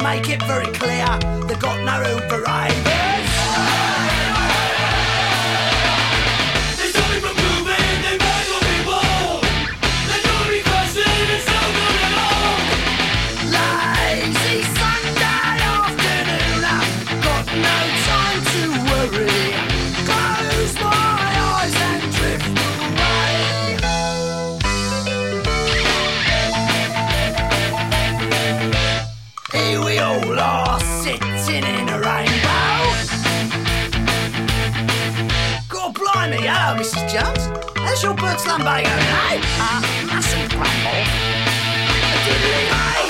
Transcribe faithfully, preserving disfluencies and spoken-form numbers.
make it very clear they've got no room for ravers. They stop me from moving, they beg on people. They don't request it, it's no good at all. Lazy Sunday afternoon, I've got no time to worry. Close my eyes and drift away. Here we all are, sitting in a rainbow. God blimey, hello, Missus Jones. How's your bird's lumbago, eh? Uh, mustn't grumble. Diddly-hey.